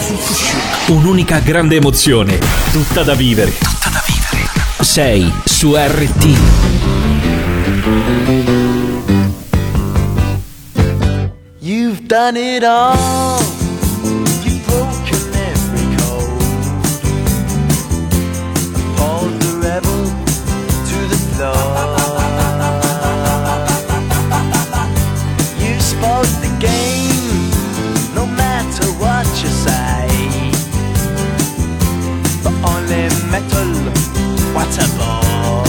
sul cuscino. Un'unica grande emozione, tutta da vivere. Tutta da vivere. Sei su RT. You've done it all. You've broken every code. Appalled the rebel to the floor. You spoke the game, no matter what you say. But only metal, what a bore.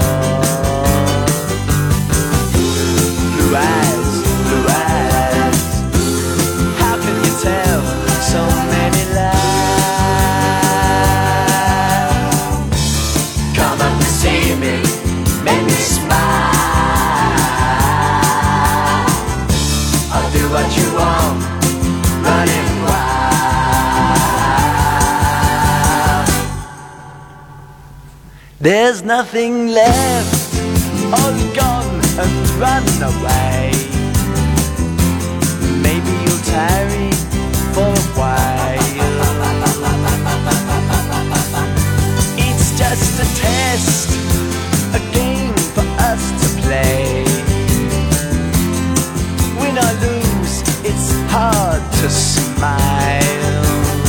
Blue eyes, blue eyes. How can you tell so many lies? Come up and see me, make me smile. I'll do what you want, running wild. There's nothing left, all gone and run away. Maybe you'll tarry for a while. It's just a test, a game for us to play. Win or lose, it's hard to smile.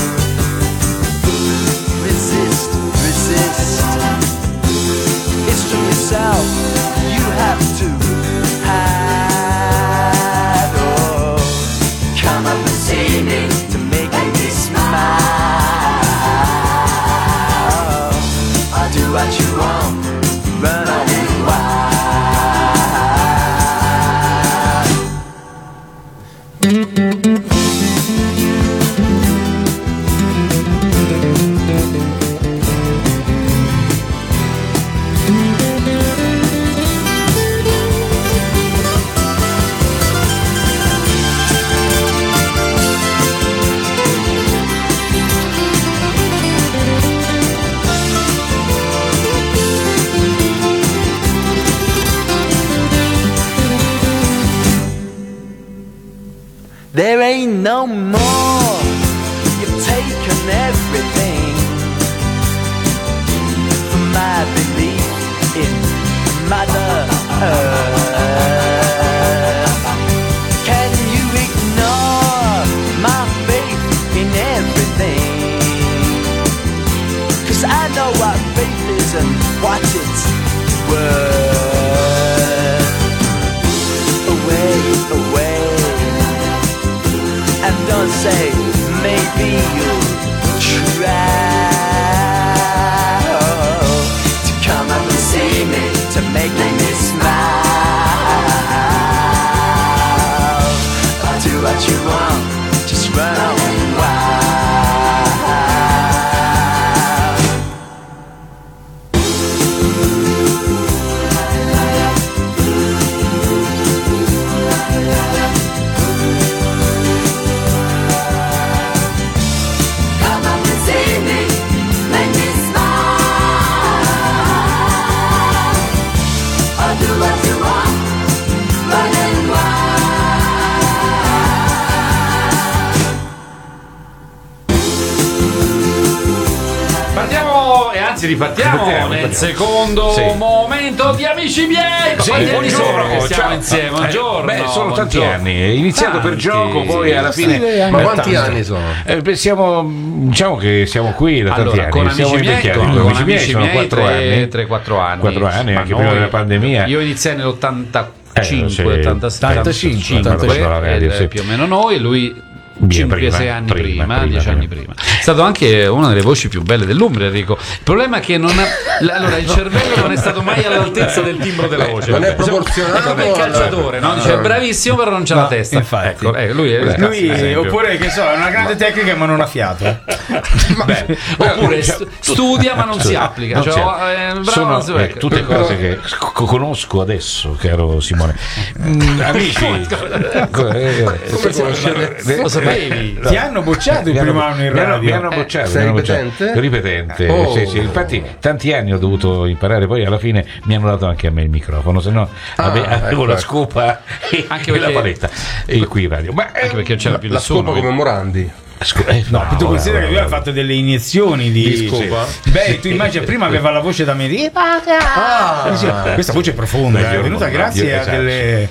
Resist, resist. It's from yourself you have to hide. Oh, come up and see me to make me smile. I'll do what you want, run running wild. There ain't no more. You've taken everything from my belief in Mother Earth. Can you ignore my faith in everything? 'Cause I know what faith is and what it's worth. Away, away. And don't say, maybe you'll try to come up and see me, to make me smile. I'll do what you want, just run wild. Ripartiamo nel secondo momento di Amici miei. Quanti anni sono che stiamo insieme? Buongiorno. Sono tanti anni. Iniziato per gioco, poi alla fine. Ma quanti anni sono? Diciamo che siamo qui da tanti anni. Con Amici miei, con Amici miei sono 4 anni. 3-4 anni. 4 anni, anche prima della pandemia. Io iniziai nell'85, 85, più o meno noi, e lui 5-6 anni prima, 10 anni prima. È stato anche una delle voci più belle dell'Umbria, Enrico. Il problema è che allora il cervello non è stato mai all'altezza del timbro della voce. Non è proporzionato. Come il calciatore, no? Dice bravissimo, però non c'ha la testa. Infatti. Ecco, lui oppure che so, è una grande tecnica ma non ha fiato. Oppure studia ma non si applica. Sono tutte cose che conosco adesso, caro Simone. Amici, lo sapevi? Ti hanno bocciato il primo anno in radio. Mi hanno bocciato. Sei ripetente? Ripetente. Oh. Sì. Infatti tanti anni ho dovuto imparare, poi alla fine mi hanno dato anche a me il microfono, se no avevo la scopa e la paletta e qui in radio. Ma anche perché non c'era più la nessuno. scopa come Morandi. No, tu considera che lui ha fatto delle iniezioni di scopa. Beh, tu immagini, prima aveva la voce da me. Questa voce è profonda, è venuta grazie a delle.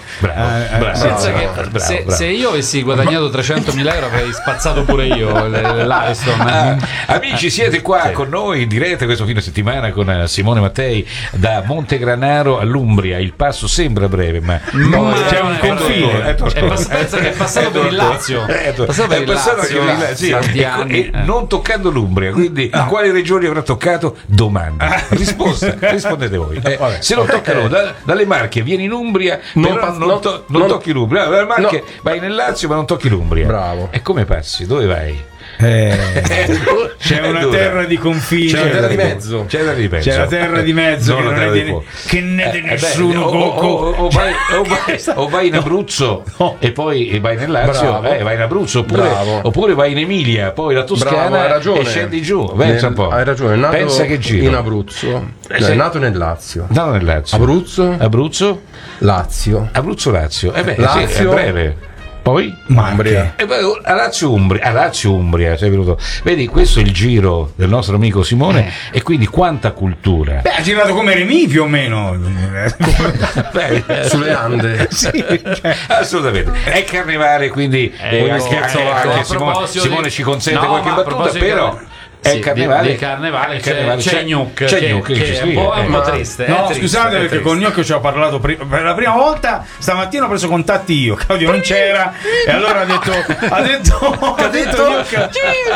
Se io avessi guadagnato 300.000 euro avrei spazzato pure io l'Ariston. Amici, siete qua con noi in diretta questo fine settimana con Simone Mattei da Montegranaro all'Umbria. Il passo sembra breve, ma c'è un confine. Pensa che è passato per il Lazio. È passato anche per il Lazio, e non toccando l'Umbria, quindi quali regioni avrà toccato? Domanda. Risposta, rispondete voi. Se non toccano dalle Marche vieni in Umbria, non tocchi l'Umbria. Dalle Marche vai nel Lazio ma non tocchi l'Umbria. Bravo. E come passi? Dove vai? C'è una terra di confine, c'è una terra di mezzo, c'è la terra di mezzo che non è che ne di nessuno. O vai in Abruzzo e poi vai nel Lazio, vai in Abruzzo, oppure vai in Emilia, poi la Toscana e scendi giù. Pensa un po'. Hai ragione, è nato pensa che giro. in Abruzzo, è nato nel Lazio. Abruzzo, Lazio. Lazio. Lazio, sì, è breve. Poi Umbria. A Lazio Umbria sei venuto. Vedi, questo è il giro del nostro amico Simone, e quindi quanta cultura. Ha girato come Remy più o meno. Sulle Ande. Sì, assolutamente. È carnevale, quindi Simone ci consente qualche battuta, però è carnevale. Di carnevale c'è Gnuc, che è un po' triste. No, scusate, perché con Gnocco ci ho parlato per la prima volta. Stamattina ho preso contatti io, Claudio non c'era, e allora ha detto Gnocco,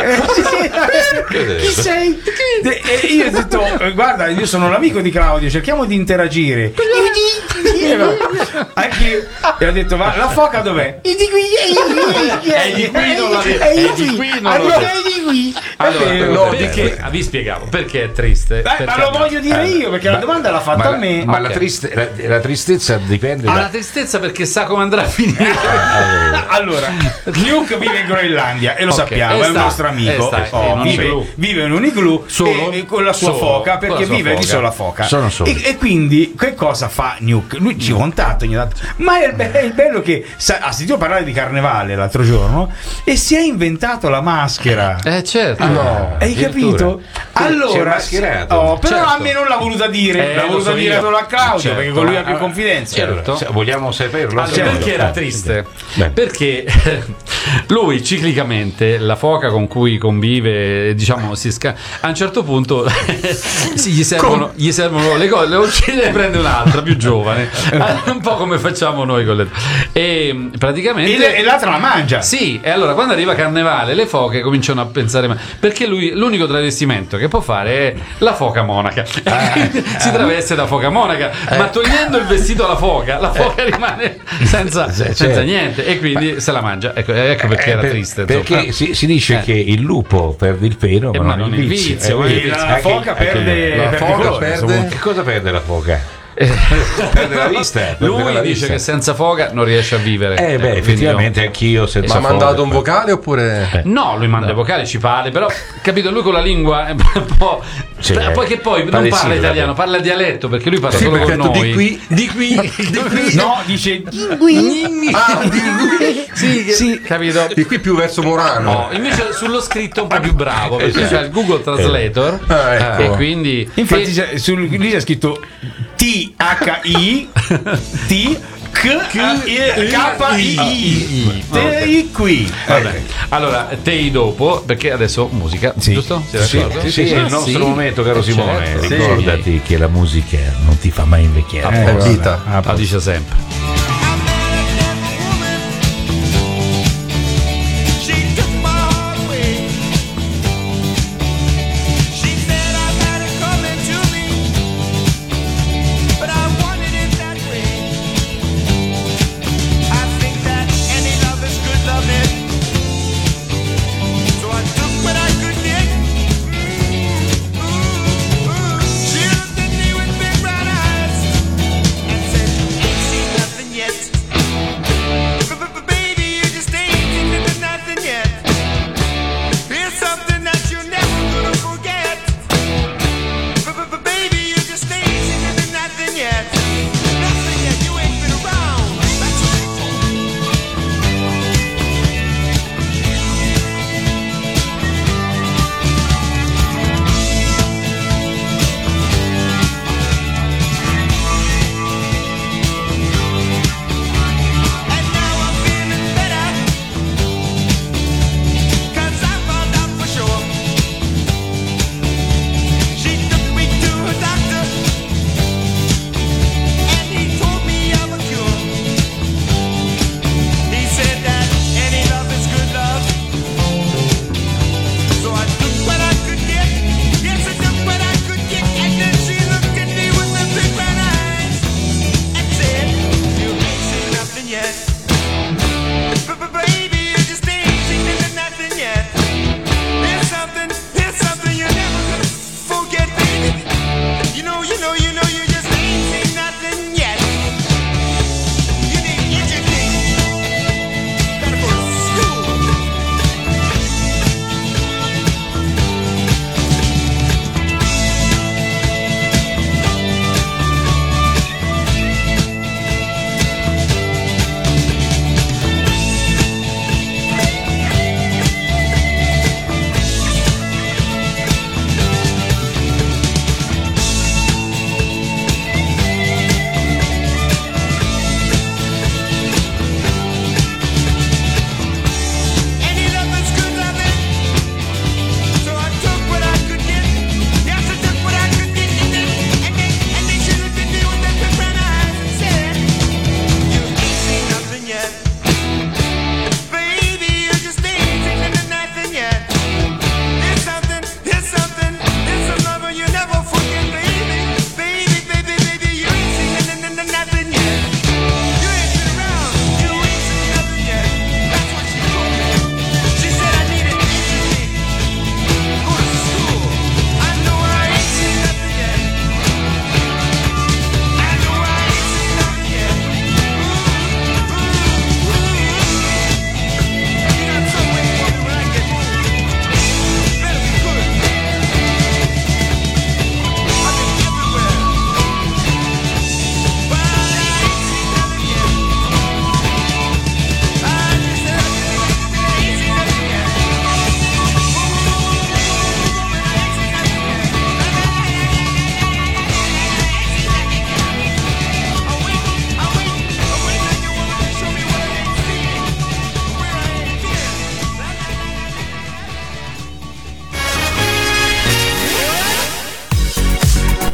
chi sei? E io ho detto, guarda, io sono l'amico di Claudio, cerchiamo di interagire. Anche e ha detto, ma la foca dov'è? È di qui. Allora, perché vi spiegavo perché è triste. Ma lo voglio dire io, perché la domanda l'ha fatta a me. Ma la tristezza dipende la tristezza perché sa come andrà a finire. Allora, Luke vive in Groenlandia e lo sappiamo, è un nostro amico. Vive in un igloo con la sua foca, perché vive di sola foca. E quindi che cosa fa Nuke? Lui ci contatta ogni tanto. Ma è il bello che ha sentito parlare di carnevale l'altro giorno e si è inventato la maschera. Certo. No, hai capito? Allora, però certo. A me non l'ha voluta dire, l'ha voluta dire solo a Claudio, perché con lui ha più confidenza. Certo. Vogliamo saperlo? Perché era triste? Perché lui ciclicamente, la foca con cui convive, diciamo, a un certo punto gli servono le cose, le uccide e prende un'altra più giovane, un po' come facciamo noi con le. E praticamente e l'altra la mangia. Sì, e allora quando arriva Carnevale le foche cominciano a pensare, perché lui l'unico travestimento che può fare è la foca monaca. Si traveste da foca monaca, ma togliendo il vestito alla foca, la foca rimane senza niente, e quindi se la mangia. Ecco perché era triste. Perché si dice che il lupo perde il pelo, ma non il vizio. La foca perde. Che cosa perde la foca? Perde la vista. Lui dice che senza foca non riesce a vivere. Effettivamente anch'io senza foca. Ma ha mandato un vocale oppure? No, lui manda i vocali, ci parla, però capito, lui con la lingua è un po'. Poi che poi non parla italiano, parla dialetto, perché lui parla solo con noi. Di qui. No, dice di qui. Sì, capito? Di qui più verso Morano. No, invece sullo scritto un po' più bravo, perché c'è il Google Translator. Ecco. E quindi infatti lì c'è scritto THI K-I qui. Vabbè. Allora, Tei dopo, perché adesso musica, giusto? Sì, è il nostro momento, caro Simone. Ricordati che la musica non ti fa mai invecchiare. La dice sempre.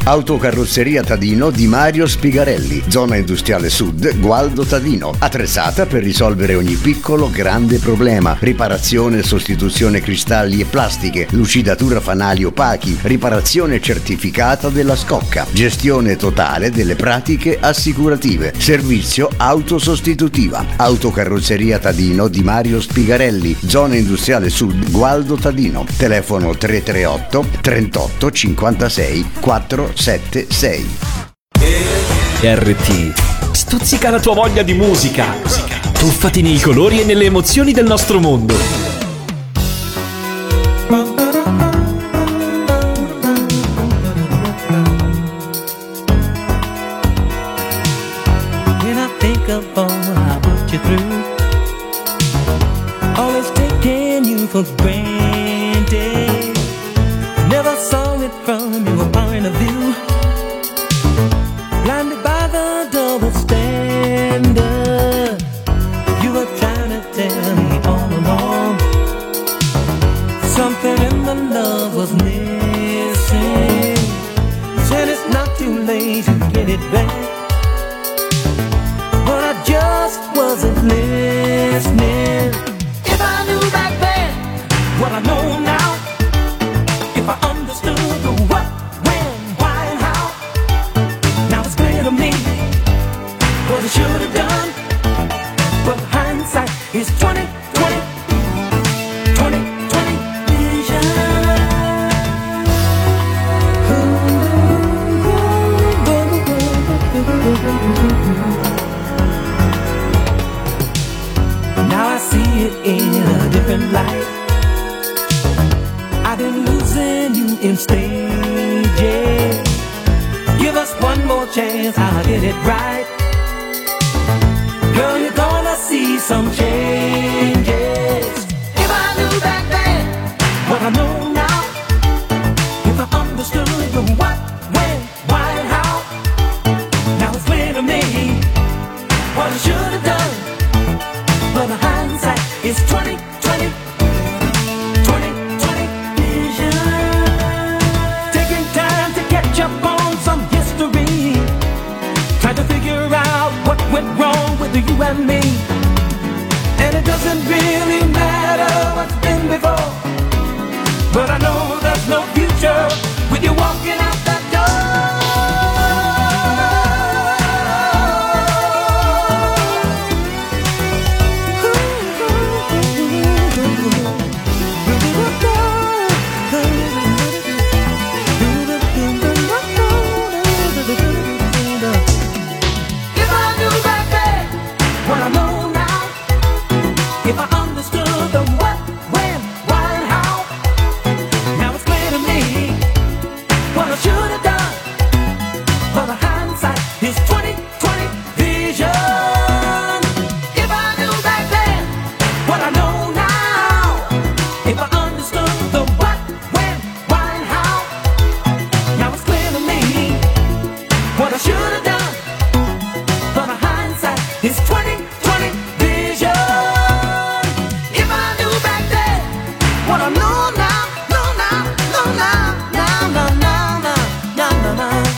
Autocarrozzeria Tadino di Mario Spigarelli, zona industriale sud, Gualdo Tadino. Attrezzata per risolvere ogni piccolo grande problema. Riparazione e sostituzione cristalli e plastiche, lucidatura fanali opachi, riparazione certificata della scocca, gestione totale delle pratiche assicurative, servizio autosostitutiva. Autocarrozzeria Tadino di Mario Spigarelli, zona industriale sud, Gualdo Tadino. Telefono 338 38 56 476. RT. Stuzzica la tua voglia di musica. Tuffati nei colori e nelle emozioni del nostro mondo. When I think of all I put you through, always taking you for granted, never saw it from your point of view. Blinded by the double standard you were trying to tell me all along. Something in the love was missing. Said it's not too late to get it back, but I just wasn't listening. If I knew back then what I know now, if I understood the what, when, why, and how, now it's clear to me what I should have done. But hindsight is 20/20, 20/20 vision. Now I see it in a different light. I've been losing you in stages. Give us one more chance, I'll get it right. Girl, you're gonna see some changes. If I knew back then what I know now, if I understood the what, when, why, and how, now it's clear to me what I should have done. But the hindsight is 20/20, 20/20 vision. Taking time to catch up on some history, trying to figure out what went wrong with you and me. And it doesn't really matter what's been before, but I know there's no future with you walking out that If I knew back then what I know now, if I understood the what, when, why, and how, now it's clear to me what I should have done. But the hindsight is 20/20 vision. If I knew back then what I know now, if I understood the what, when, why, and how, now it's clear to me what I should have done. But the hindsight is 20/20 vision. If I knew back then what I know now, know now, know now, now, now, now, now, now, now, now.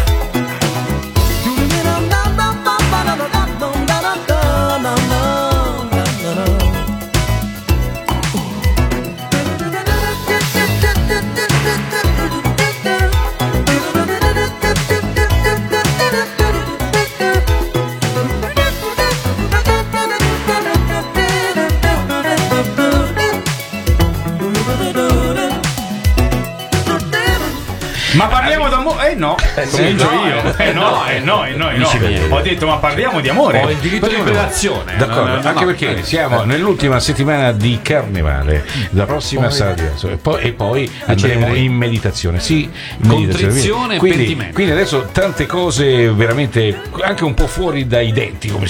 Ma parliamo d'amore? No, comincio io. No. Ho detto, ma parliamo di amore. Ho il diritto di rivelazione. D'accordo, anche perché siamo nell'ultima settimana di Carnevale. La prossima sarà e poi andremo in meditazione. Sì, contrizione e pentimento. Quindi adesso tante cose veramente anche un po' fuori dai denti, come si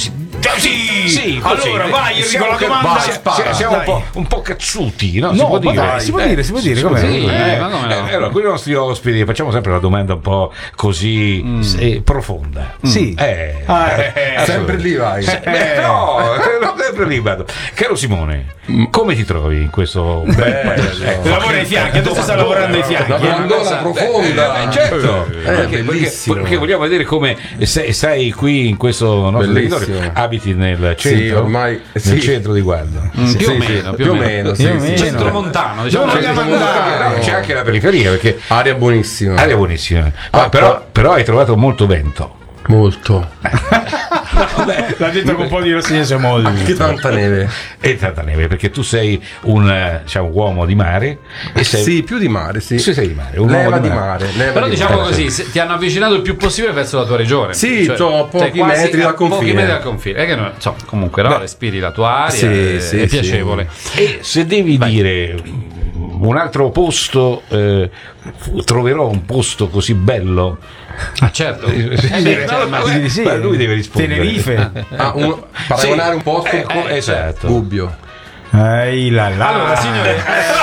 Sì, allora vai Enrico, la domanda. Siamo un po' cazzuti, no? Si può dire come? Allora, con i nostri ospiti facciamo sempre una domanda un po' così profonda. Sì. Sempre lì vai. No, sempre lì vado. Caro Simone, come ti trovi in questo lavora ai fianchi, adesso sta lavorando ai fianchi. Una domanda profonda. Certo. Perché vogliamo vedere come sei qui in questo nostro territorio. Abiti nel centro, ormai nel centro di Gualdo. Più o meno. Centromontano, diciamo. C'è anche la periferia, perché aria buonissima. Però hai trovato molto vento. Molto. L'ha detto con un po' di rassegna molto. Anche tanta neve. E tanta neve, perché tu sei un uomo di mare. E sì, più di mare, sì. Sei di mare, un leva uomo di mare. Però diciamo così, ti hanno avvicinato il più possibile verso la tua regione. Sì, pochi metri dal confine. Pochi metri dal confine. È che comunque respiri la tua aria, è piacevole. E se devi dire un altro posto, troverò un posto così bello. Certo. Ma lui deve rispondere. Tenerife. Paragonare un posto. Esatto. Gubbio. Allora signore,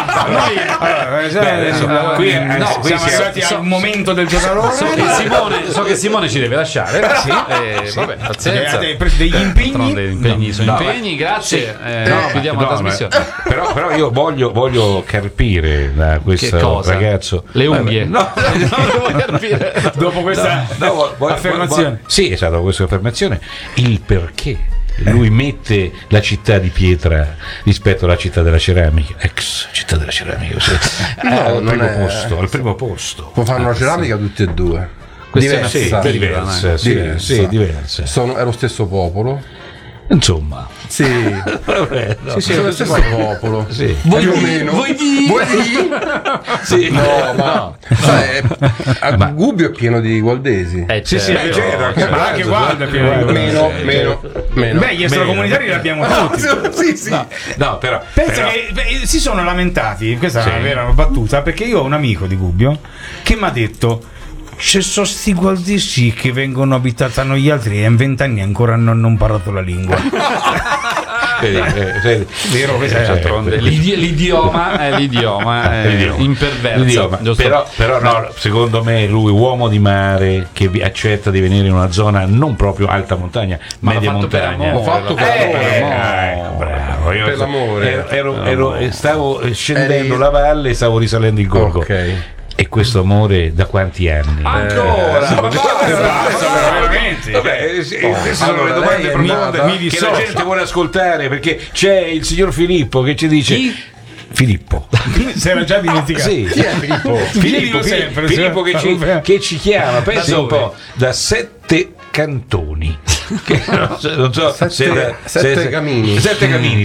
qui siamo arrivati al momento del giocatore. So che Simone ci deve lasciare. Vabbè, pazienza. Degli impegni. Sono impegni, grazie. Chiudiamo la trasmissione. Però io voglio carpire da questo ragazzo le unghie. No, non lo voglio carpire. Dopo questa affermazione. Sì, esatto, questa affermazione. Il perché lui mette la città di pietra rispetto alla città della ceramica, ex città della ceramica, al primo posto. Può fare una ceramica tutte e due. Diverse. È lo stesso popolo. Insomma, sì, vabbè, no. Sì, è lo stesso popolo. Sì. Più o meno. Vuoi Sì, no. Gubbio è pieno di gualdesi. Ma anche Gualdo è pieno di meno. Beh, gli extracomunitari li abbiamo tutti. Sì. No, però pensa che si sono lamentati, questa è una vera battuta, perché io ho un amico di Gubbio che mi ha detto: ci sono sti gualdesi che vengono abitati a noi altri e in 20 anni ancora non hanno imparato la lingua. Vero, l'idioma è imperverso. Però no, secondo me lui, uomo di mare che accetta di venire in una zona non proprio alta montagna, media montagna. L'ho fatto per bravo. Io per l'amore. Stavo scendendo la valle e stavo risalendo il gorgo. Ok. E questo amore da quanti anni? Ancora? Veramente? Queste sono le domande profonde che la gente vuole ascoltare, perché c'è il signor Filippo che ci dice: Filippo. Si era già dimenticato. Sì. Chi è Filippo? Filippo che ci chiama, pensa un po', da 7 cantoni. Non so, sette camini. Sette camini.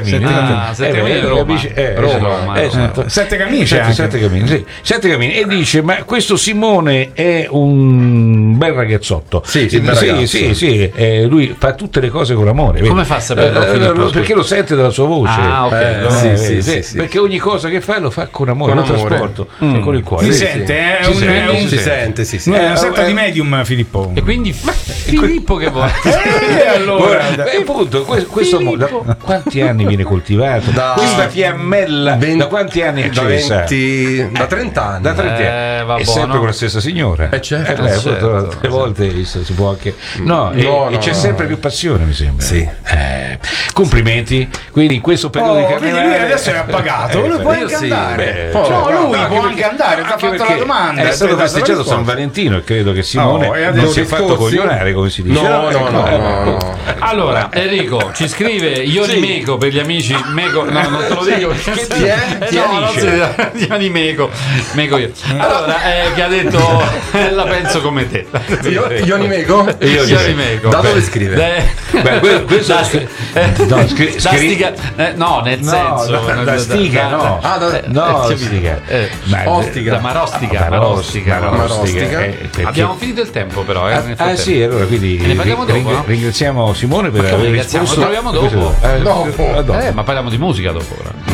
Roma. Esatto. Sette camini. Sette camini. E dice: ma questo Simone è un bel ragazzotto. Sì, lui fa tutte le cose con amore. Come fa a saperlo? Perché lo sente dalla sua voce. Sì. Perché ogni cosa che fa lo fa con amore, con trasporto e con il cuore. Si sente, si sente. È una sorta di medium, Filippo. E quindi Filippo che vuole? Allora, appunto, questo quanti anni viene coltivato? Questa fiammella da quanti anni è accesa? Da 30 anni. Da 30 anni. È sempre con la stessa signora. Certo. Tutte le volte si può anche. E c'è sempre più passione, mi sembra. Sì. Complimenti. Quindi in questo periodo di carnevale. Lui adesso è appagato. Lui può anche andare. Lui può anche andare. Ti ha fatto la domanda. È stato festeggiato San Valentino e credo che Simone non si è fatto coglionare, come si dice. No. Allora, Enrico ci scrive Ioni Meco per gli amici. Meco, no, non te lo dico. Che ti è? Di Meco io. Allora, che ha detto la penso come te. Ioni Meco? Da dove scrive? Questo stica. No, nel senso. Da stica, no. Stica. Marostica. Abbiamo finito il tempo, però. Sì, allora quindi ne parliamo dopo, ringraziamo Simone per aver risposto. Ci troviamo dopo. Dopo. Ma parliamo di musica dopo ora.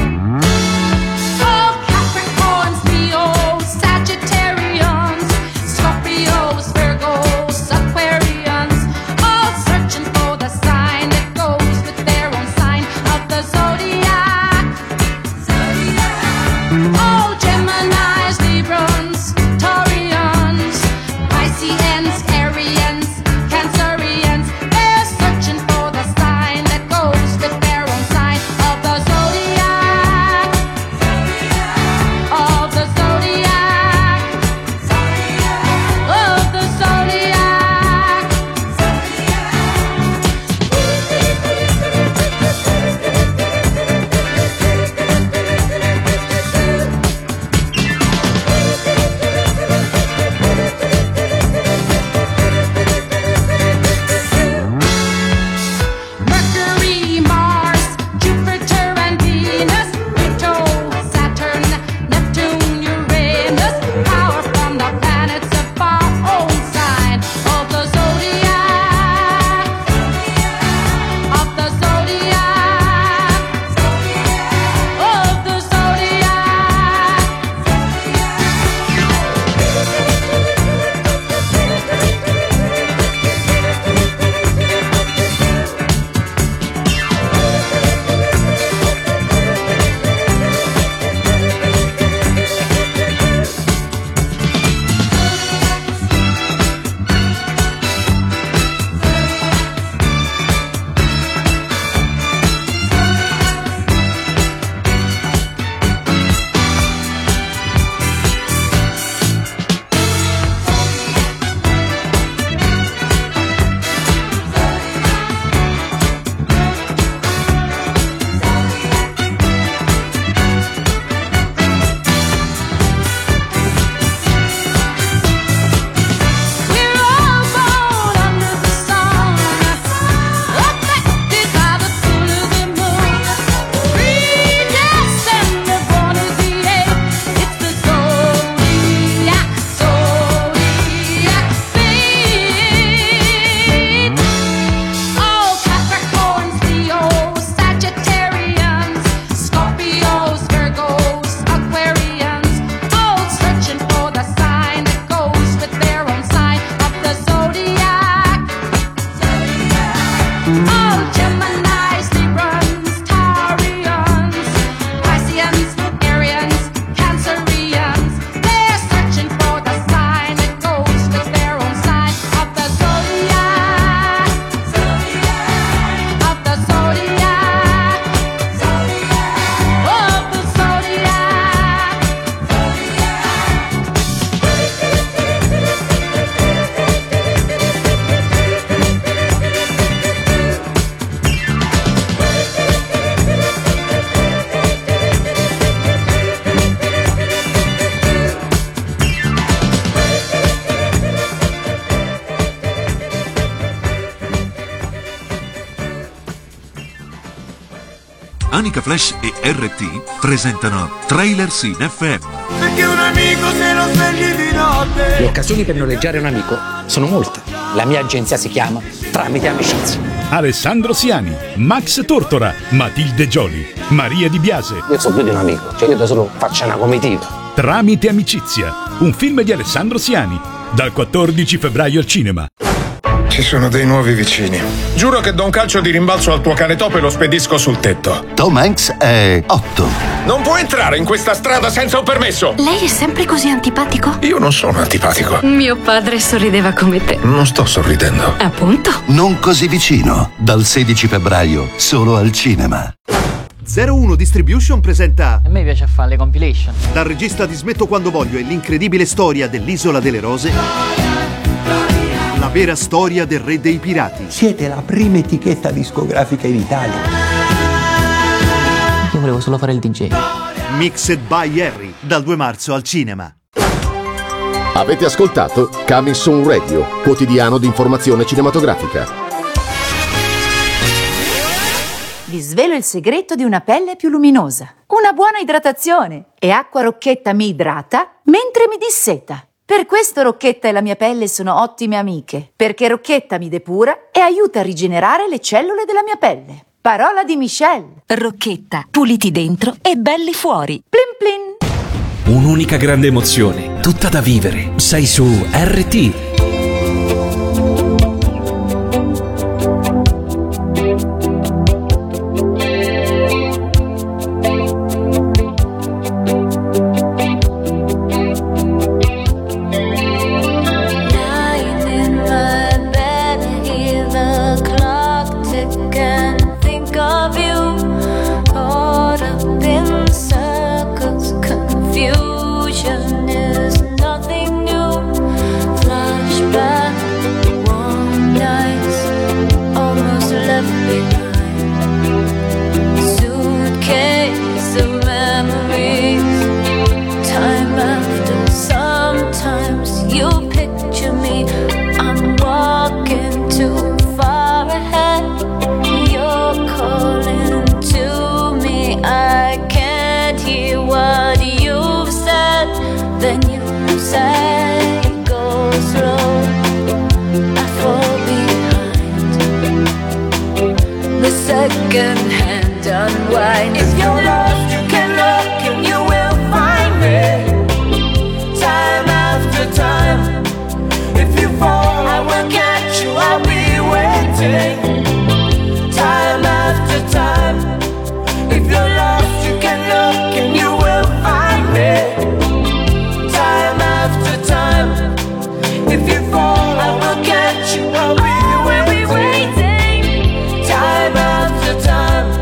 Scorpios, Virgos, Aquarians, all searching for the sign. Manica Flash e RT presentano Trailers in FM. Perché un amico se lo svegli di notte. Le occasioni per noleggiare un amico sono molte. La mia agenzia si chiama Tramite Amicizia. Alessandro Siani, Max Tortora, Matilde Gioli, Maria Di Biase. Io so più di un amico, cioè io da solo faccio una comitiva. Tramite Amicizia, un film di Alessandro Siani, dal 14 febbraio al cinema. Ci sono dei nuovi vicini. Giuro che do un calcio di rimbalzo al tuo cane topo e lo spedisco sul tetto. Tom Hanks è 8. Non può entrare in questa strada senza un permesso. Lei è sempre così antipatico? Io non sono antipatico. Mio padre sorrideva come te. Non sto sorridendo. Appunto. Non così vicino, dal 16 febbraio, solo al cinema. 01 Distribution presenta. A me piace fare le compilation. Dal regista di Smetto quando voglio e l'incredibile storia dell'Isola delle Rose. La vera storia del re dei pirati. Siete la prima etichetta discografica in Italia. Io volevo solo fare il DJ. Mixed by Harry, dal 2 marzo al cinema. Avete ascoltato Coming Soon Radio, quotidiano di informazione cinematografica. Vi svelo il segreto di una pelle più luminosa. Una buona idratazione. E Acqua Rocchetta mi idrata mentre mi disseta. Per questo Rocchetta e la mia pelle sono ottime amiche, perché Rocchetta mi depura e aiuta a rigenerare le cellule della mia pelle. Parola di Michelle. Rocchetta, puliti dentro e belli fuori. Plin plin. Un'unica grande emozione, tutta da vivere. Sei su RT. Second-hand unwind. If you're lost, you can look and you will find me. Time after time. If you fall, I will catch you. I'll be waiting. Time after time. If you're lost, you can look and you will find me. Time after time. If you fall, I will catch you. I'll be waiting. Time after time.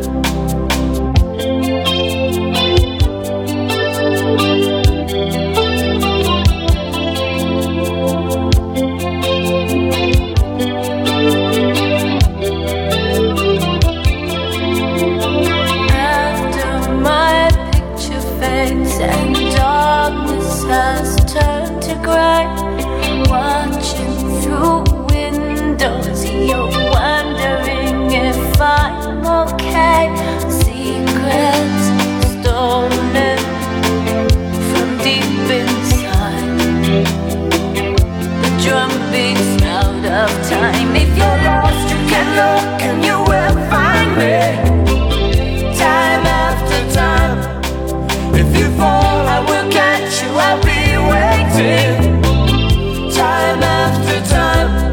After my picture fades and darkness has turned to gray, watching through windows, you're wondering if I'm okay. Secrets stolen from deep inside. The drum beats out of time. If you're lost, you can look and you will find me. Time after time. If you fall, I will catch you. I'll be waiting. Time after time.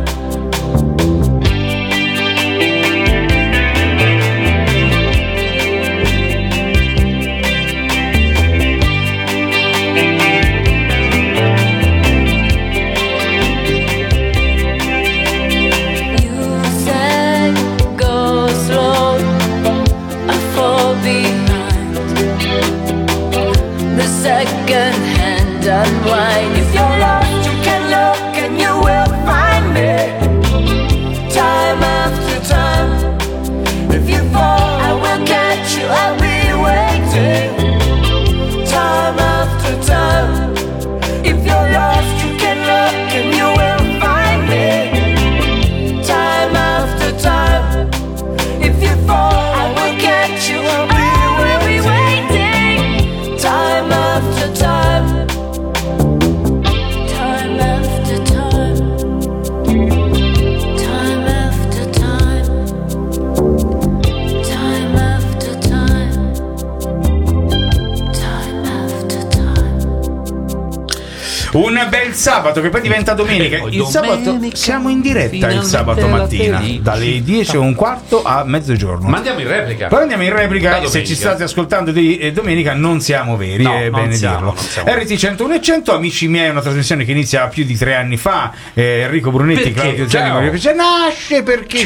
Second-hand unwind. If you're lost, you can look and you will find me. Time after time. If you fall, I will catch you. I'll be waiting. Time after time. If you're lost, you can look and you will find me. Time after time. If you fall, I will catch you. Un bel sabato che poi diventa domenica. Il sabato siamo in diretta il sabato mattina dalle 10:15 a mezzogiorno. Ma andiamo in replica. Poi andiamo in replica. Se ci state ascoltando di domenica non siamo veri, è bene dirlo. RT 101 e 100, amici miei, è una trasmissione che inizia più di 3 anni fa. Enrico Brunetti, Claudio Zani, Maria Pice, nasce perché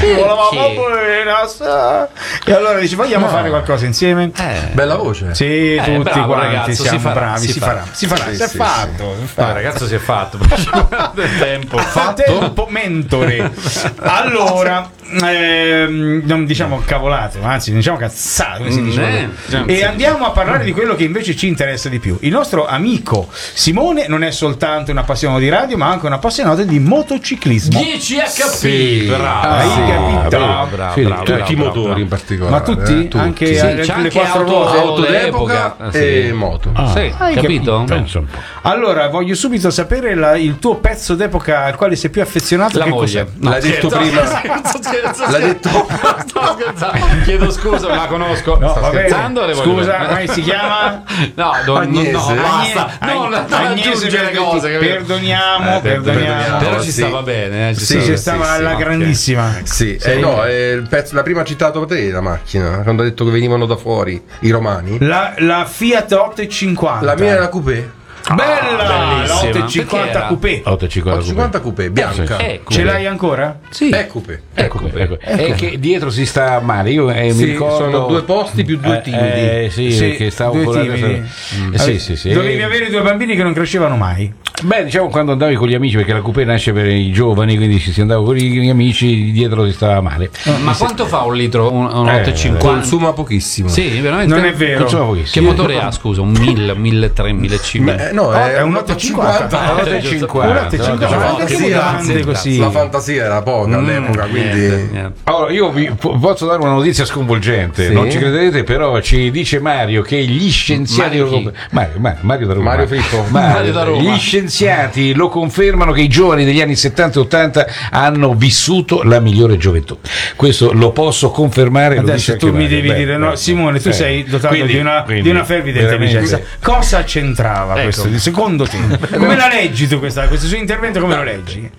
e allora dice vogliamo fare qualcosa insieme? Bella voce. Sì, tutti bravo, quanti ragazzo, siamo si farà, bravi. Si farà. Si è fatto. No, ragazzo, si è fatto. Del tempo. Fa tempo, mentore. Allora, non diciamo cavolate, ma anzi diciamo cazzate, come si dice. E andiamo a parlare di quello che invece ci interessa di più. Il nostro amico Simone non è soltanto un appassionato di radio, ma anche un appassionato di motociclismo. 10 HP. Sì. Bravo. Hai capito? Bravo. Tutti i motori in particolare. Ma tutti? Tutti. Anche, Sì, anche le 4 ruote? Auto d'epoca e moto. Sì, Hai capito? Penso un po'. Allora, voglio subito sapere il tuo pezzo d'epoca al quale sei più affezionato. La che moglie. cos'è? L'hai detto prima. L'ha detto. Sto scherzando. Chiedo scusa, la conosco. No, sto scherzando. Scusa, come si chiama? No, basta. Non aggiungere cose. Perdoniamo. Però ci stava bene. Ci stava alla grandissima. Sì, la prima citato te la macchina, quando ha detto che venivano da fuori i romani. La Fiat 850. La mia era la coupé. Bella, la 850 coupé. 850 coupé, bianca. Ce l'hai ancora? Sì. È coupé. E che dietro si sta male. Io mi ricordo. Sono 2 posti più 2 timidi. Sì, che stavo con sì. Dovevi avere 2 bambini che non crescevano mai. Beh, diciamo quando andavi con gli amici, perché la coupé nasce per i giovani, quindi si andava con gli amici, dietro si stava male. Ma quanto fa un litro? Un 850? Consuma pochissimo. Sì, veramente. Non è vero. Consuma pochissimo. Che motore ha, scusa? Un 1000, 1300, 1500? No, è un 850. La fantasia era poca all'epoca, quindi. Allora, io vi posso dare una notizia sconvolgente. Non ci crederete, però ci dice Mario che gli scienziati Mario da Roma. Mario Filippo. Gli scienziati lo confermano che i giovani degli anni 70 e 80 hanno vissuto la migliore gioventù. Questo lo posso confermare. Adesso tu mi devi dire, no, Simone, tu sei dotato di una fervida intelligenza. Cosa c'entrava questo? Secondo te, come la leggi tu questo suo intervento? Come lo leggi?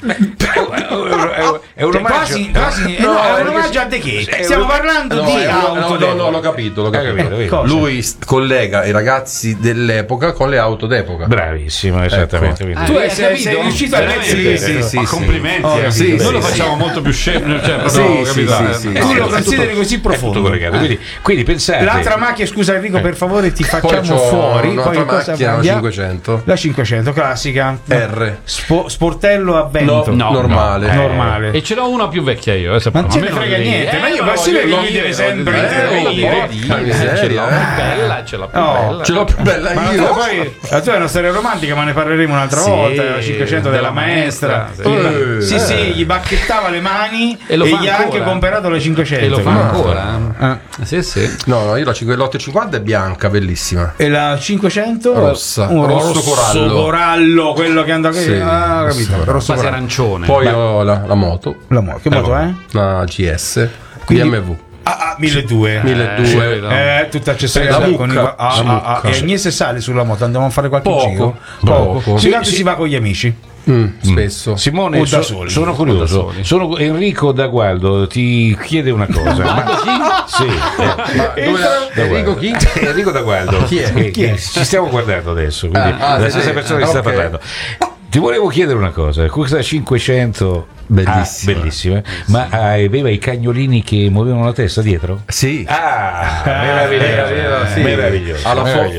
È un omaggio. È un omaggio a De che? Stiamo parlando di auto. No, l'ho capito. Lui collega i ragazzi dell'epoca con le auto d'epoca. Bravissimo, esattamente. Tu sei riuscito a leggere? Sì. Complimenti. Noi lo facciamo molto più scemo. Tu lo consideri così profondo. Quindi pensate. L'altra macchina, scusa Enrico, per favore, ti facciamo fuori. Poi macchina, la 500. La 500 classica. R. Sportello a vento. Normale. E ce l'ho una più vecchia io. Ma non ce ne frega niente. Ma io Basile che mi deve sempre intervenire. Ce l'ho più bella. Ce l'ho più bella io. Poi la tua è una storia romantica, ma ne parleremo un'altra volta. La 500 della maestra. Sì, gli bacchettava le mani e gli ha anche comprato la 500. E lo fa ancora? Sì. No, io l'850 è bianca, bellissima. E la 500? Rossa. Un rosso corallo, quello che andava. Capito? Rosso arancione. Poi ho la moto. Che moto è? La GS. BMW. 1200. Tutta accessoria con e Agnese sale sulla moto, andiamo a fare qualche giro. Poco. Si va con gli amici. Spesso. Simone, sono curioso. Enrico da Gualdo ti chiede una cosa. Enrico chi? Enrico da Gualdo. Chi è? Ci stiamo guardando adesso, quindi la stessa persona che sta parlando. Ti volevo chiedere una cosa, questa 500 bellissima, ma aveva i cagnolini che muovevano la testa dietro? Sì. Meraviglioso.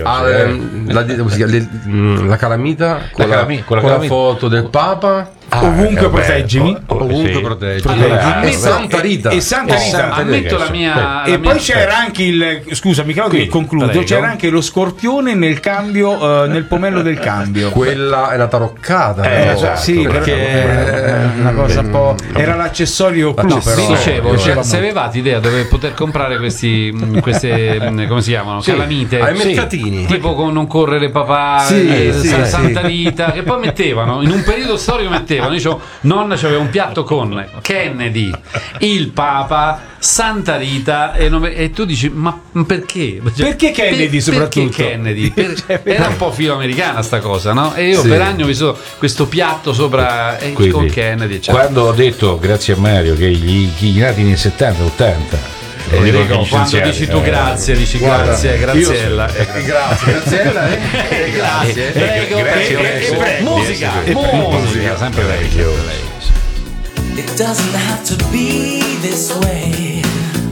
La calamita con la foto del Papa. Ovunque proteggimi. Ovunque proteggimi. E Santa Rita. Ammetto la mia. E poi c'era anche il. Scusami, Claudio, concludo. C'era anche lo scorpione nel cambio, nel pomello del cambio. Quella è la taroccata. Sì, perché una cosa un po'. Era l'accessorio clou, però. Dicevo, se avevate idea dove poter comprare queste come si chiamano? Calamite. Ai mercatini. Tipo con Non correre papà, Santa Rita, che poi mettevano in un periodo storico mettevano. Io nonna c'aveva un piatto con Kennedy, il Papa, Santa Rita e tu dici ma perché? Perché Kennedy soprattutto? Perché Kennedy? Era un po' filoamericana sta cosa, no? E io per anni ho visto questo piatto sopra con Kennedy, eccetera. Quando ho detto grazie a Mario che gli nati nei 70-80 quando dici tu grazie, dici grazie, Graziella. Grazie, Graziella. Grazie. Prego. Musica, sempre lei. It doesn't have to be this way.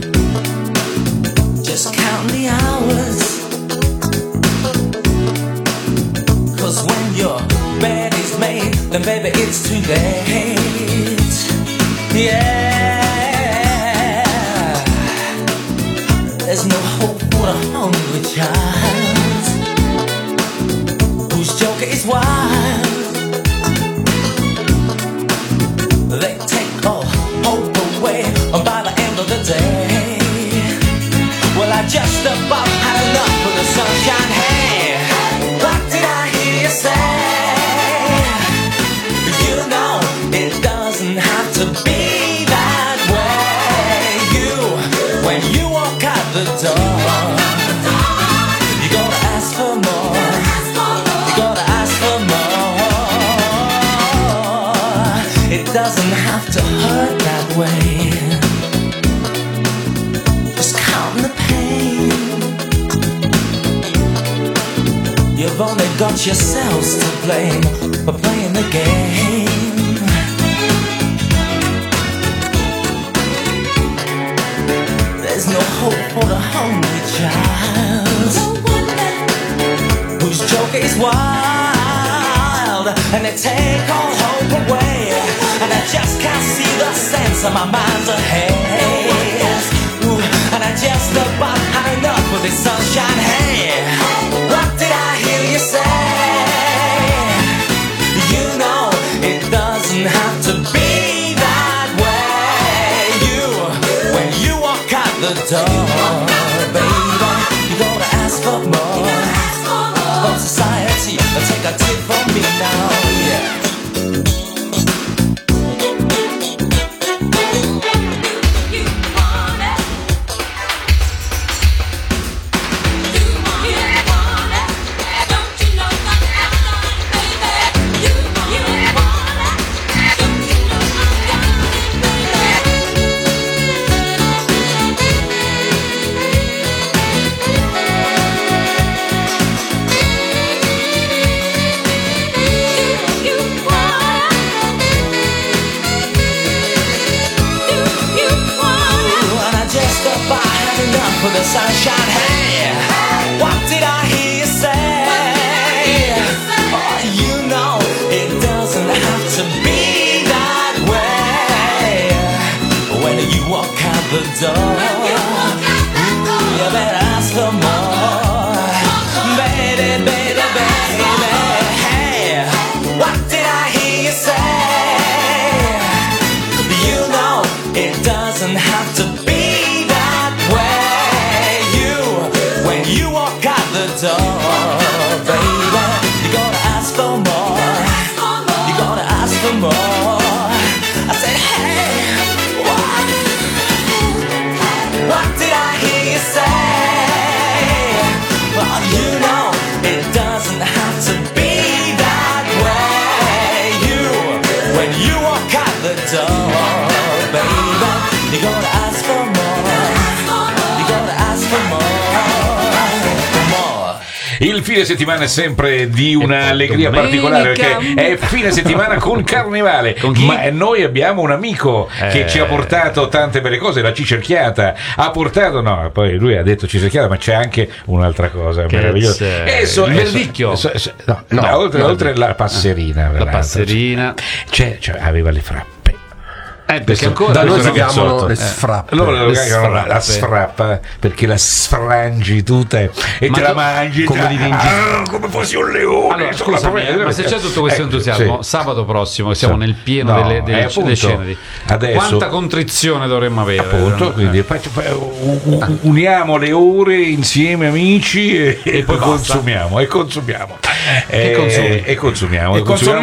Just count the hours. 'Cause when your bed is made, then baby it's too late. Yeah. There's no hope for a hungry child whose joke is wild. They take all hope away by the end of the day. Well, I just about had enough of the sunshine. Hey, what did I hear you say? You know it doesn't have to be that way. When you walk out the door, you gotta ask for more. You gotta ask for more. It doesn't have to hurt that way. Just count the pain. You've only got yourselves to blame for playing the game. There's no hope for the hungry child whose joke is wild, and they take all hope away. And I just can't see the sense of my mind's ahead. Ooh, and I just about had enough of this sunshine. Hey, what did I hear you say? You know it doesn't have to be that way. When you walk out the door, baby, you gotta ask for more from society. Take a tip from me now, yeah. For the sunshine, hey, what did I hear you say? Oh, you know it doesn't have to be that way. When you walk out the door, ooh, you better ask for more. Baby, baby, baby, hey, what did I hear you say? You know it doesn't have to be. You walk out the door, baby, you gotta ask for more. You gotta ask for more. I said, hey, what did I hear you say? Well, you know it doesn't have to be that way. When you walk out the door, baby, you gotta ask for more. You gotta ask for more. Il fine settimana è sempre di un'allegria particolare perché è fine settimana con Carnevale. Ma noi abbiamo un amico che ci ha portato tante belle cose. La cicerchiata ha portato, no, poi lui ha detto cicerchiata, ma c'è anche un'altra cosa meravigliosa. Il verdicchio. Oltre la passerina. La passerina. Aveva le frappe. Perché ancora da noi si chiamano le sfrappe. Loro chiamano la sfrappa perché la sfrangi tutta e te la mangi come fossi un leone. Allora, scusami, ma se c'è tutto questo entusiasmo, sabato prossimo siamo nel pieno delle scene, adesso, quanta contrizione dovremmo avere? Appunto, quindi uniamo le ore insieme amici e poi consumiamo. e consumiamo.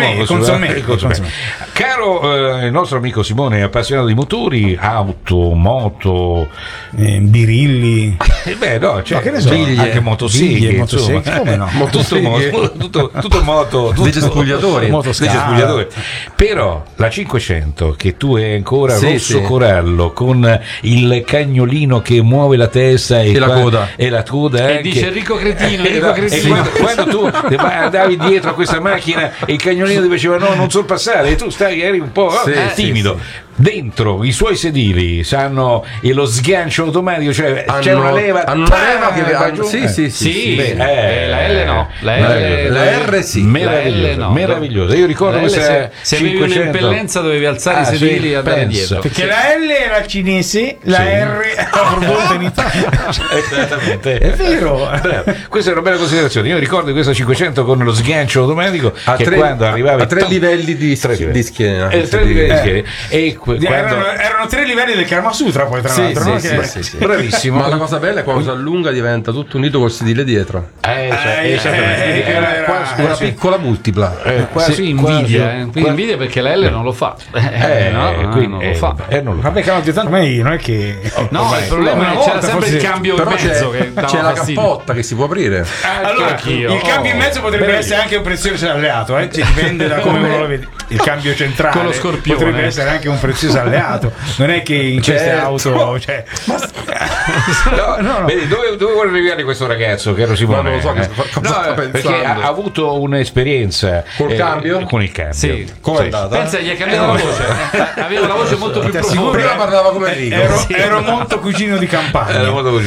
Caro il nostro amico Simone, appassionato di motori, auto, moto, birilli, che ne so, anche motoseghe, come no? tutto moto, degli spogliatori, però la 500 che tu hai ancora rosso corallo con il cagnolino che muove la testa e la coda e dice Enrico Cretino. Quando tu andavi dietro a questa macchina e il cagnolino ti diceva no, non sorpassare, e tu eri un po' timido. Dentro i suoi sedili sanno lo sgancio automatico, cioè c'è una leva, che va giù. La L no, la R sì, meraviglioso. Io ricordo questa se avevi un'impellenza dovevi alzare i sedili e andare dietro, perché la L era cinese, la R era prodotta in Italia. Esattamente, è vero. Questa è una bella considerazione. Io ricordo questa 500 con lo sgancio automatico quando arrivavi a 3 livelli di schiena, e erano 3 livelli del Kama Sutra, poi tra l'altro. Sì. Bravissimo. Ma la cosa bella è quando si allunga diventa tutto unito col sedile dietro. Una piccola multipla. Quasi invidia. Invidia perché la L non lo fa. Non lo fa. Vabbè, che tanto ormai non è che. No, il problema è che c'era sempre il cambio in mezzo. C'è la cappotta che si può aprire. Allora, il cambio in mezzo potrebbe essere anche un prezioso alleato, dipende da come uno lo vedi. Il cambio centrale con lo scorpione potrebbe essere anche un prezioso alleato. Non è che in queste auto, Vedi, dove vuole arrivare questo ragazzo, caro Simone? Non lo so, perché ha avuto un'esperienza col cambio? Con il cambio. Sì. Come è andata? Pensa, gli è cambiata la voce. Aveva la voce molto più profonda. Prima parlava come Enrico. Ero molto cugino di campagna.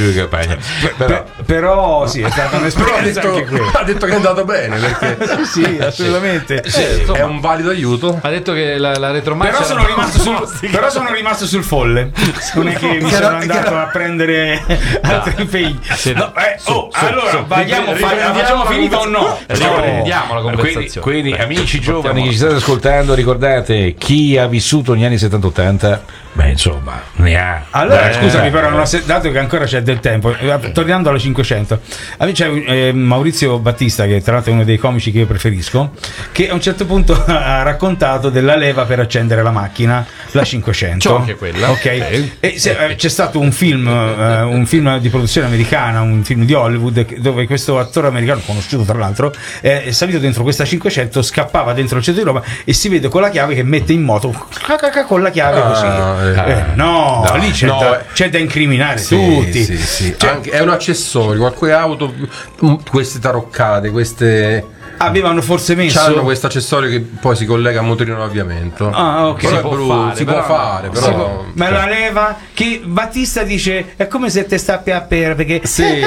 Però sì, è stata un'esperienza anche quella. Ha detto che è andato bene, perché sì, assolutamente. È un valido aiuto. Ha detto che la retromarcia però sono rimasto sul folle. Non è che mi sono andato a prendere altri figli. Allora facciamo finita o no? Riprendiamo la conversazione. Quindi amici giovani che ci state ascoltando, ricordate, chi ha vissuto gli anni 70-80, insomma, ne ha. Allora scusami, però dato che ancora c'è del tempo, tornando alla 500, c'è Maurizio Battista, che tra l'altro è uno dei comici che io preferisco, che a un certo punto ha raccontato della leva per accendere la macchina, la 500. Anche quella. Ok. E c'è stato un film di produzione americana, un film di Hollywood, dove questo attore americano, conosciuto tra l'altro, è salito dentro questa 500, scappava dentro il centro di Roma e si vede con la chiave che mette in moto con la chiave così. Lì c'è da incriminare tutti. Sì. Anche, è un accessorio. Qualche auto, queste taroccate, queste avevano forse messo. C'hanno questo accessorio che poi si collega al motorino d'avviamento. Ok. Si può fare, però. Ma la leva che Battista dice è come se te stappi a perché. Sì.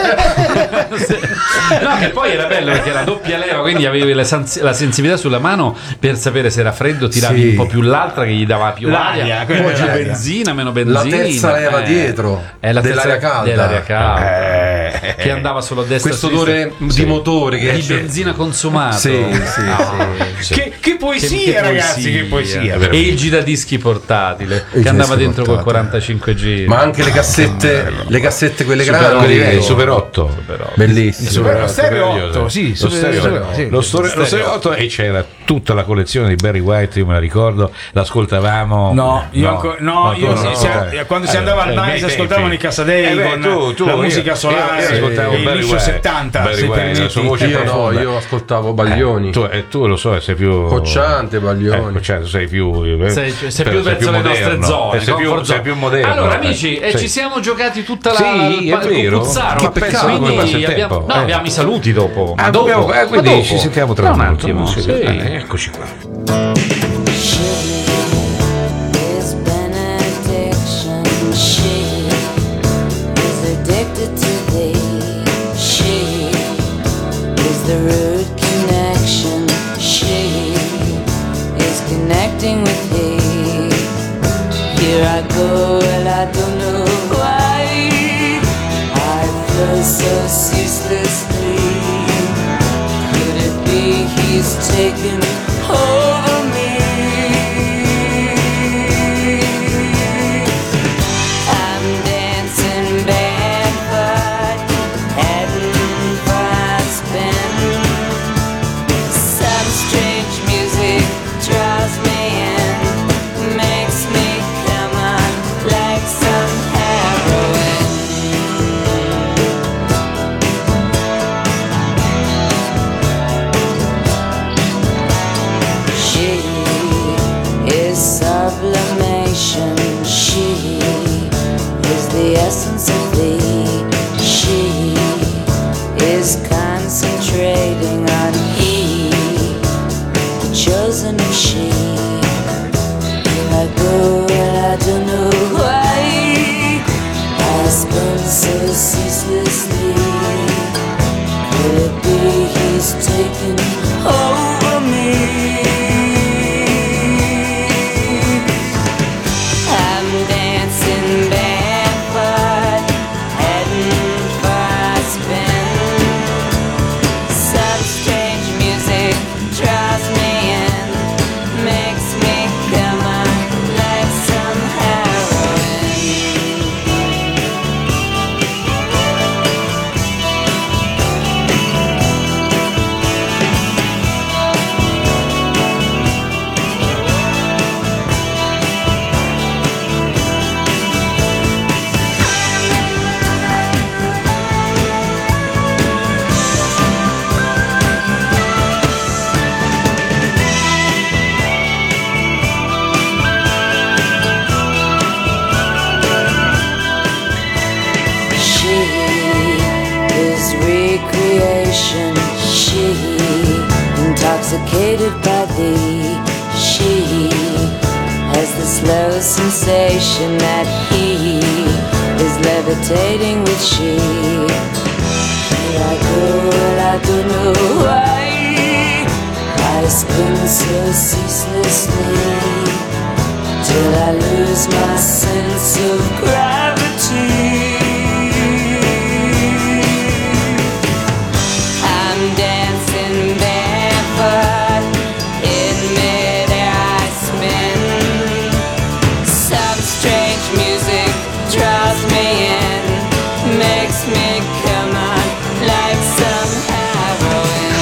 No, che poi era bello perché era doppia leva, quindi avevi la sensibilità sulla mano per sapere se era freddo, tiravi un po' più l'altra che gli dava più aria. Poi c'è benzina, meno benzina. La terza leva dietro dell'aria calda. Che andava solo a destra. Questo odore di motore che di benzina consumato. Che poesia, ragazzi, che poesia. E il giradischi portatile che andava dentro col 45 giri. Ma anche le cassette quelle grandi, Super 8. Bellissimo. Lo stereo 8, sì, lo stereo 8, e c'era tutta la collezione di Barry White, io me la ricordo, l'ascoltavamo. Quando si andava al bar si ascoltavano i Casadei con la musica solare, il liscio 70. Io ascoltavo Baglioni. Tu lo so, sei più Cocciante, Baglioni. Sei più sei più verso le nostre zone, sei più moderno. Allora amici, ci siamo giocati tutta la è vero. Che peccato, quindi abbiamo i saluti dopo. Quindi ci sentiamo tra un attimo. Eccoci qua. The root connection, she is connecting with me. Here I go and I don't know why I flow so ceaselessly. Could it be he's taken over me? I'm dancing barefoot, heading for a spin. has taken over me. I'm dancing barefoot, heading for a spin. Some strange music draws me in, makes me come on like some heroin. She is recreation. She intoxicated by thee. She has the slow sensation that he is levitating with she. And I don't know why I spin so ceaselessly till I lose my sense of gravity. I'm dancing barefoot, in midair I spin. Some strange music draws me in, makes me come on like some heroin.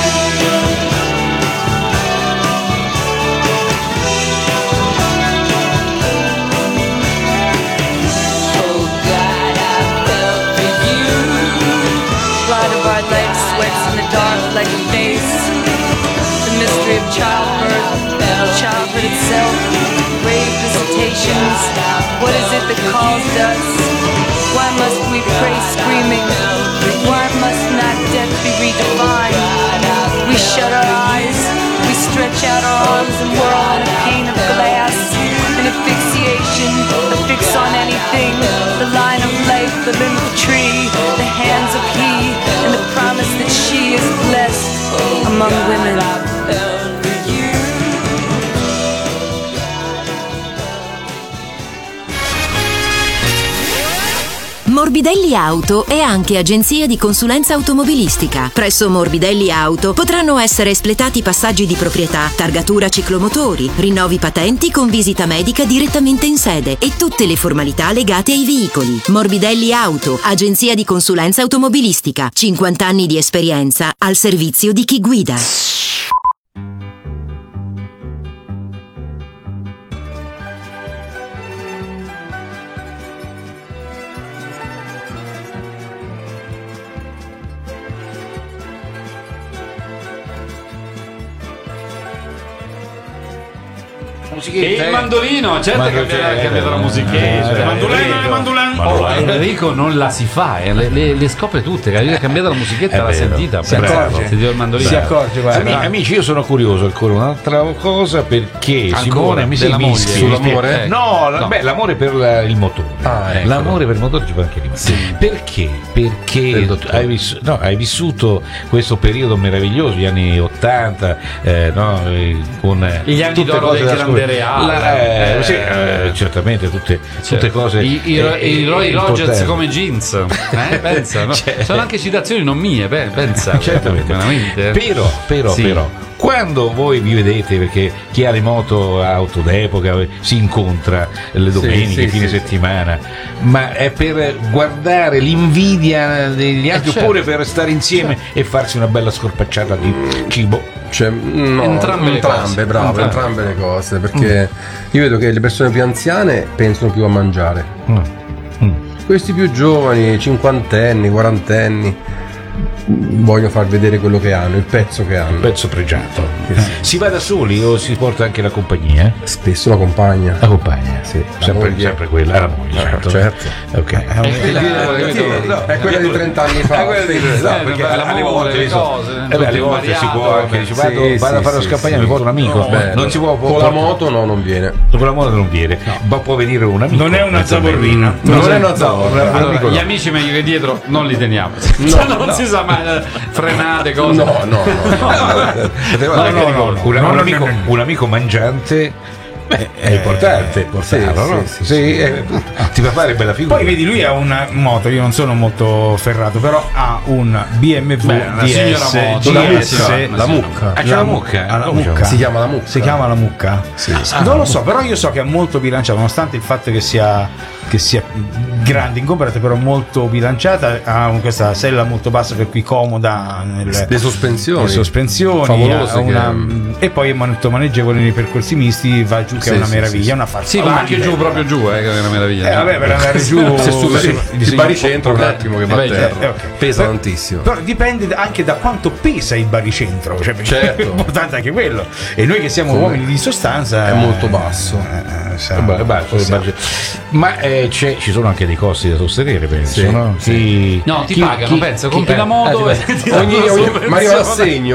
Oh God, I fell for you. Light of our life sweats in the dark like a face. The mystery of childbirth, childhood itself, grave visitations. What is it that calls us? Why must we pray screaming? Why must not death be redefined? We shut our eyes, we stretch out our arms and whirl on a pane of glass. An asphyxiation, a fix on anything. The line of life, the limb of tree, the hands of he, and the promise that she is blessed among women. Morbidelli Auto è anche agenzia di consulenza automobilistica. Presso Morbidelli Auto potranno essere espletati passaggi di proprietà, targatura ciclomotori, rinnovi patenti con visita medica direttamente in sede e tutte le formalità legate ai veicoli. Morbidelli Auto, agenzia di consulenza automobilistica. 50 anni di esperienza al servizio di chi guida. E il mandolino, certo che ha cambiato la musichetta. Enrico non la si fa, le scopre tutte. Ha cambiato la musichetta, l'ha sentita. Si accorge, guarda. Amici, io sono curioso ancora un'altra cosa, perché Simone mi sei visto sull'amore? No, l'amore per il motore. Ecco. L'amore per il motore ci può anche rimanere. Perché hai vissuto questo periodo meraviglioso, gli anni 80, con gli anni d'oro del grande reale, certamente tutte cose. I Roy Rogers come jeans, pensa, no? Sono anche citazioni non mie, pensa. Certamente. Però quando voi vi vedete, perché chi ha le auto d'epoca si incontra le domeniche, fine settimana, ma è per guardare l'invidia degli altri oppure per stare insieme e farsi una bella scorpacciata di cibo? Entrambe le cose, perché io vedo che le persone più anziane pensano più a mangiare. Questi più giovani, cinquantenni, quarantenni, vogliono far vedere quello che hanno, il pezzo che hanno. Il pezzo pregiato. Si va da soli o si porta anche la compagnia? Spesso la compagna. La compagna? Sì. Sempre quella, la moglie, certo. Ok. È quella di 30 anni fa. Perché alle volte si può anche dice vado a fare lo scampagnare, mi porto un amico. Non si può con la moto non viene. Con la moto non viene. Ma può venire un amico. Non è una zavorrina. Non è una zavorrina. Gli amici meglio che dietro non li teniamo. Non si si sa mai frenate cose. No. Un amico mangiante. È importante portarlo, no? Sì. Ti fa fare bella figura. Poi vedi, lui ha una moto, io non sono molto ferrato, però ha un BMW DS, la Mucca. C'è la Mucca. Si chiama la Mucca. Si chiama la Mucca? Sì. Non lo so, però io so che è molto bilanciato, nonostante il fatto che sia grande, ingombrata, però molto bilanciata, ha questa sella molto bassa, per cui comoda le sospensioni e poi è molto maneggevole nei percorsi misti, va giù che è una meraviglia, una farfalla. Sì, va anche giù, proprio giù, che è una meraviglia. Vabbè, per andare giù il baricentro un attimo che va a terra, pesa tantissimo. Però dipende anche da quanto pesa il baricentro, cioè, certo. È importante anche quello. E noi che siamo uomini di sostanza è molto basso. Ma ci sono anche dei costi da sostenere, penso. No? Ti pagano, penso, compri la moto ma arriva l'assegno.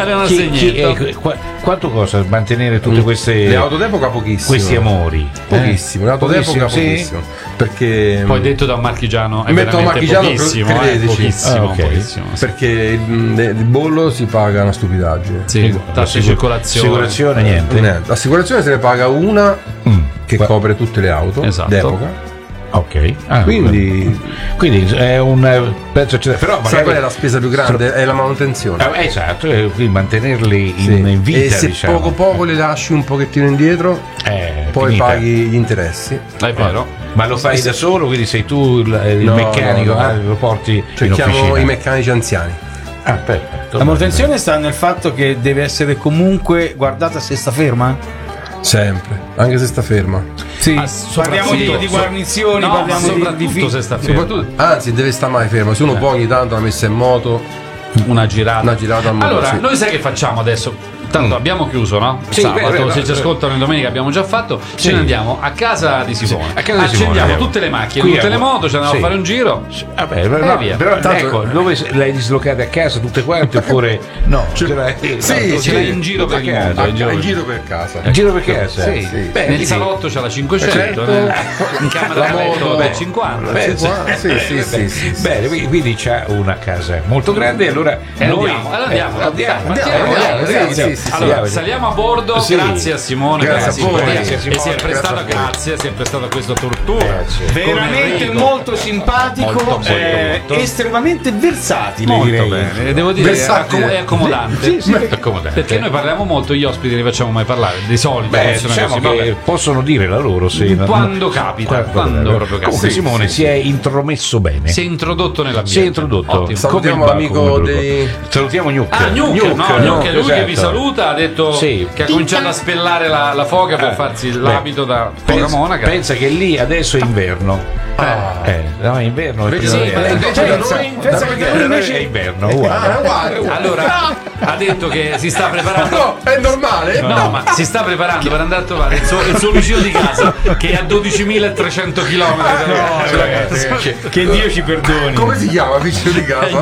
Quanto costa mantenere tutte queste le auto d'epoca? Pochissimo. Questi amori? Pochissimo. Le auto d'epoca pochissimo. Perché poi detto da un marchigiano è veramente pochissimo, pochissimo. Perché il bollo si paga una stupidaggine. Tasse di assicurazione niente. L'assicurazione se ne paga una che copre tutte le auto d'epoca. Ok, quindi è un pezzo, però sai qual è la spesa più grande? È la manutenzione. Esatto, quindi mantenerli in vita. E se poco li lasci un pochettino indietro, poi paghi gli interessi. È vero. Ma lo fai da solo, quindi sei tu il meccanico, lo porti in officina? Chiamo i meccanici anziani. Perfetto. La manutenzione sta nel fatto che deve essere comunque guardata se sta ferma? Sempre, anche se sta ferma. Parliamo di guarnizioni, parliamo di se sta ferma. Anzi, deve stare mai ferma. Se uno poi ogni tanto la messa in moto, una girata a moto. Allora, noi sai che facciamo adesso? Tanto abbiamo chiuso, no? Sabato, se ci ascoltano in domenica abbiamo già fatto. Ce ne andiamo a casa di Simone. Accendiamo tutte le macchine, tutte le moto, ci andiamo a fare un giro. Via. Però ecco, dove le hai dislocate a casa tutte quante oppure no? Ce l'hai in giro per casa. In giro per casa. In giro per casa? Nel salotto c'ha la 500, in camera da letto da 50. Bene, quindi c'ha una casa molto grande. Allora noi andiamo. Allora, saliamo a bordo, grazie a Simone, grazie a voi. E si è prestato a questa tortura. Veramente molto simpatico, estremamente versatile. Molto bene, devo dire, è accomodante. Perché noi parliamo molto, gli ospiti ne facciamo mai parlare, di solito. Diciamo che possono dire la loro quando capita. Comunque Simone si è intromesso bene. Si è introdotto nella vita. Si è introdotto. Salutiamo l'amico dei... Salutiamo Gnocca. Gnocca è lui che vi saluta, ha detto che ha cominciato a spellare la foca per farsi l'abito da foca monaca. Pensa che lì adesso è inverno. No, è inverno. Pensa che lui invece è inverno. Allora ha detto che si sta preparando. No, è normale. No, ma si sta preparando per andare a trovare il suo vicino di casa che è a 12.300 km. Che Dio ci perdoni. Come si chiama vicino di casa?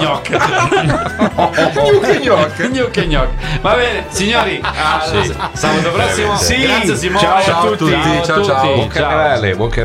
Gnocca. Va bene, signori, sabato prossimo. Sì. Grazie Simone. Ciao a tutti. Ciao. Buon canale.